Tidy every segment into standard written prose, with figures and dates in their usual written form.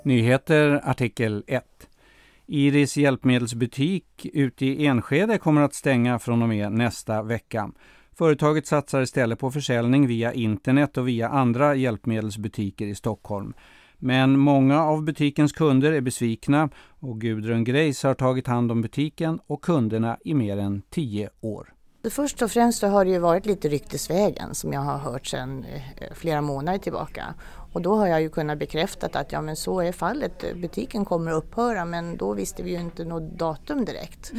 Nyheter artikel 1. Iris hjälpmedelsbutik ute i Enskede kommer att stänga från och med nästa vecka. Företaget satsar istället på försäljning via internet och via andra hjälpmedelsbutiker i Stockholm. Men många av butikens kunder är besvikna och Gudrun Greis har tagit hand om butiken och kunderna i mer än 10 år. Först och främst så har det ju varit lite ryktesvägen som jag har hört sedan flera månader tillbaka. Och då har jag ju kunnat bekräfta att ja, men så är fallet. Butiken kommer att upphöra, men då visste vi ju inte något datum direkt.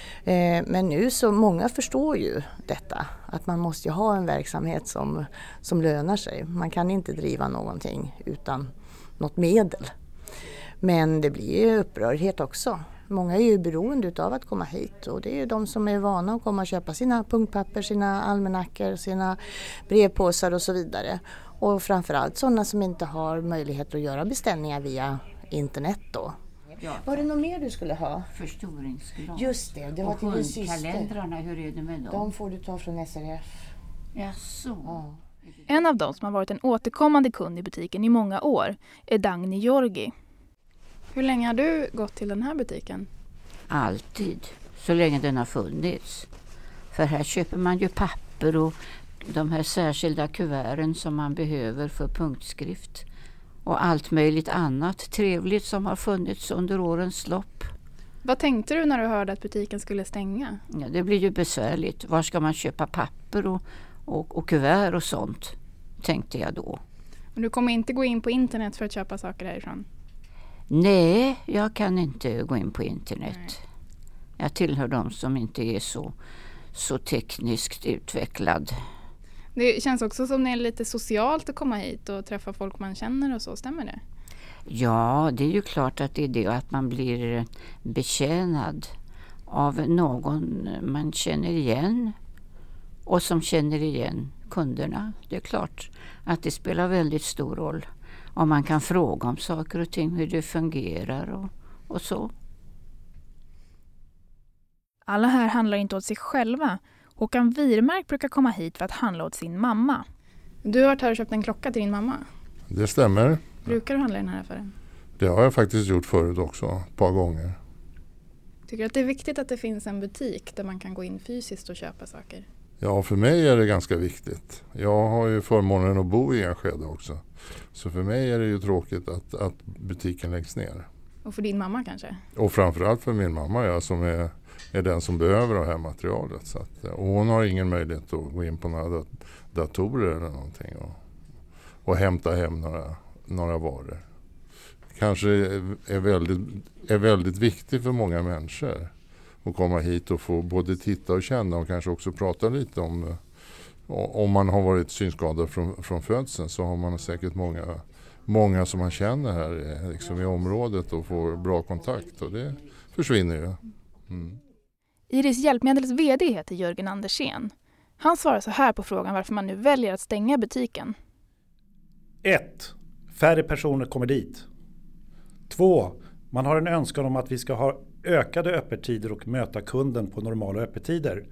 Men nu så många förstår ju detta. Att man måste ju ha en verksamhet som lönar sig. Man kan inte driva någonting utan något medel. Men det blir ju upprördhet också. Många är ju beroende av att komma hit och det är ju de som är vana att komma och köpa sina punktpapper, sina almanackor, sina brevpåsar och så vidare. Och framförallt sådana som inte har möjlighet att göra beställningar via internet då. Ja. Var det något mer du skulle ha? Förstoringsglas. Just det var till din syster. Kalendrarna, hur är det med dem? De får du ta från SRF. Jaså. Ja. En av dem som har varit en återkommande kund i butiken i många år är Dagny Georgi. Hur länge har du gått till den här butiken? Alltid, så länge den har funnits. För här köper man ju papper och de här särskilda kuverten som man behöver för punktskrift. Och allt möjligt annat trevligt som har funnits under årens lopp. Vad tänkte du när du hörde att butiken skulle stänga? Ja, det blir ju besvärligt. Var ska man köpa papper och kuvert och sånt, tänkte jag då. Men du kommer inte gå in på internet för att köpa saker härifrån? Nej, jag kan inte gå in på internet. Nej. Jag tillhör de som inte är så tekniskt utvecklad. Det känns också som det är lite socialt att komma hit och träffa folk man känner och så, stämmer det? Ja, det är ju klart att det är det, att man blir betjänad av någon man känner igen och som känner igen kunderna. Det är klart att det spelar väldigt stor roll om man kan fråga om saker och ting, hur det fungerar och så. Alla här handlar inte åt sig själva. Håkan Wirmark brukar komma hit för att handla åt sin mamma. Du har varit här och köpt en klocka till din mamma. Det stämmer. Brukar du handla i den här affären? Det har jag faktiskt gjort förut också, ett par gånger. Tycker du att det är viktigt att det finns en butik där man kan gå in fysiskt och köpa saker? Ja, för mig är det ganska viktigt. Jag har ju förmånen att bo i Enskede också. Så för mig är det ju tråkigt att butiken läggs ner. Och för din mamma kanske? Och framförallt för min mamma, ja, som är den som behöver det här materialet. Så att, och hon har ingen möjlighet att gå in på några datorer eller någonting och hämta hem några varor. Kanske är väldigt viktigt för många människor att komma hit och få både titta och känna och kanske också prata lite om man har varit synskadad från födseln, så har man säkert många som man känner här liksom i området och får bra kontakt, och det försvinner ju. Mm. Iris hjälpmedels vd heter Jörgen Andersén. Han svarar så här på frågan varför man nu väljer att stänga butiken. 1. Färre personer kommer dit. 2. Man har en önskan om att vi ska ha ökade öppettider och möta kunden på normala öppettider.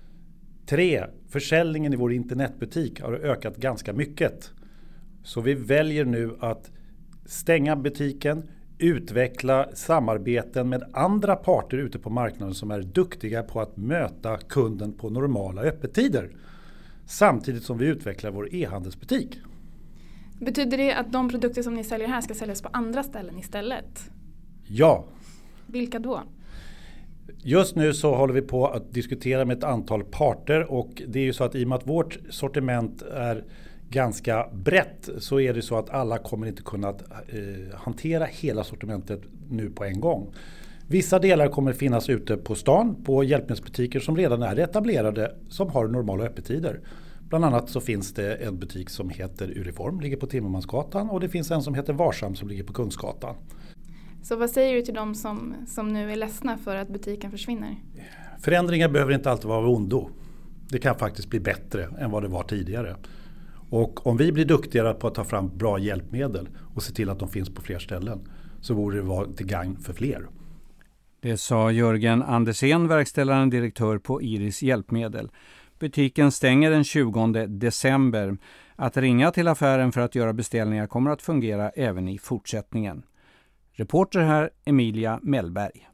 3. Försäljningen i vår internetbutik har ökat ganska mycket. Så vi väljer nu att stänga butiken, utveckla samarbeten med andra parter ute på marknaden som är duktiga på att möta kunden på normala öppettider. Samtidigt som vi utvecklar vår e-handelsbutik. Betyder det att de produkter som ni säljer här ska säljas på andra ställen istället? Ja. Vilka då? Just nu så håller vi på att diskutera med ett antal parter, och det är ju så att i och med att vårt sortiment är ganska brett så är det så att alla kommer inte kunna hantera hela sortimentet nu på en gång. Vissa delar kommer finnas ute på stan på hjälpmedelsbutiker som redan är etablerade som har normala öppettider. Bland annat så finns det en butik som heter Uniform, ligger på Timmermansgatan, och det finns en som heter Varsam som ligger på Kungsgatan. Så vad säger du till dem som nu är ledsna för att butiken försvinner? Förändringar behöver inte alltid vara ondo. Det kan faktiskt bli bättre än vad det var tidigare. Och om vi blir duktigare på att ta fram bra hjälpmedel och se till att de finns på fler ställen, så borde det vara till gagn för fler. Det sa Jörgen Andersén, verkställande direktör på Iris hjälpmedel. Butiken stänger den 20 december. Att ringa till affären för att göra beställningar kommer att fungera även i fortsättningen. Reporter här Emilia Mellberg.